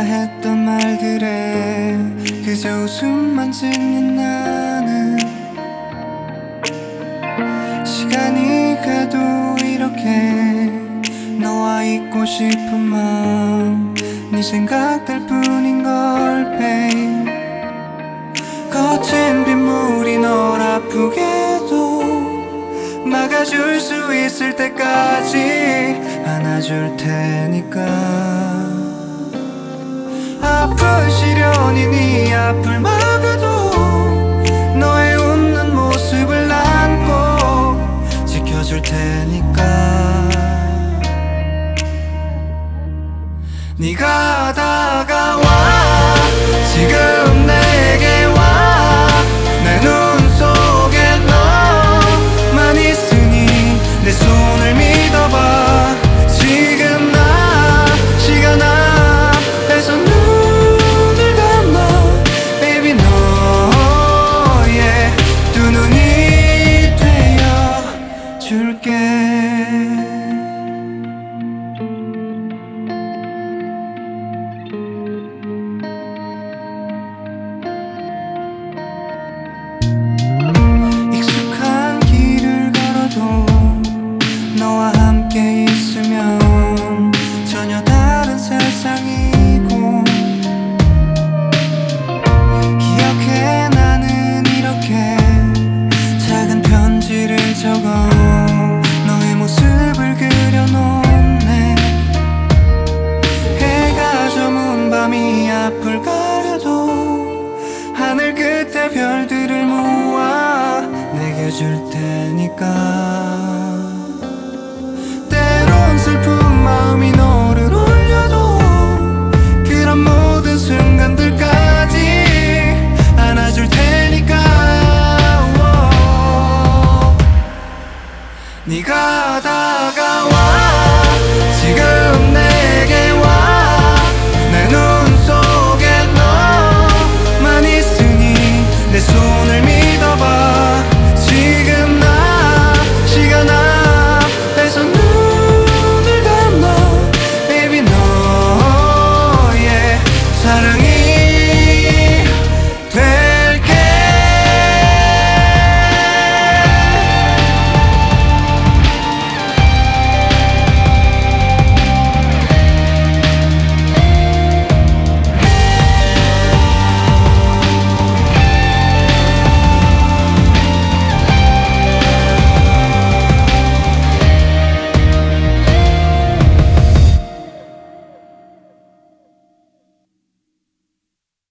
했던 말들에 그저 웃음만 짓는 나는 시간이 가도 이렇게 너와 있고 싶은 마음 네 생각들 뿐인걸 babe. 거친 빗물이 널 아프게도 막아줄 수 있을 때까지 안아줄 테니까. 아픈 시련이 네 앞을 막아도 너의 웃는 모습을 난 꼭 지켜줄 테니까. 네가 다가와 지금 내게 와 내 눈 속에 너만 있으니 내 손을 믿어봐. 지금 나 시간 앞에서 눈을 감아 baby 너의 두 눈이 되어 줄게. 익숙한 길을 걸어도 너와 함께 있으면 전혀 다른 세상이고 기억해 나는 이렇게 작은 편지를 적어 너의 모습을 그려놓네. 해가 저문 밤이 앞을 가려도 하늘 끝에 별들을 모아 내게 줄 테니까. 때론 슬픈 마음이 너를 울려도 그런 모든 순간들까지 안아줄 테니까. 네가 다가와 지금 내게 와 내 눈 속에 너만 있으니 내 손을 믿어봐. 지금 나 시간 앞에서 눈을 감아 baby 너의 사랑이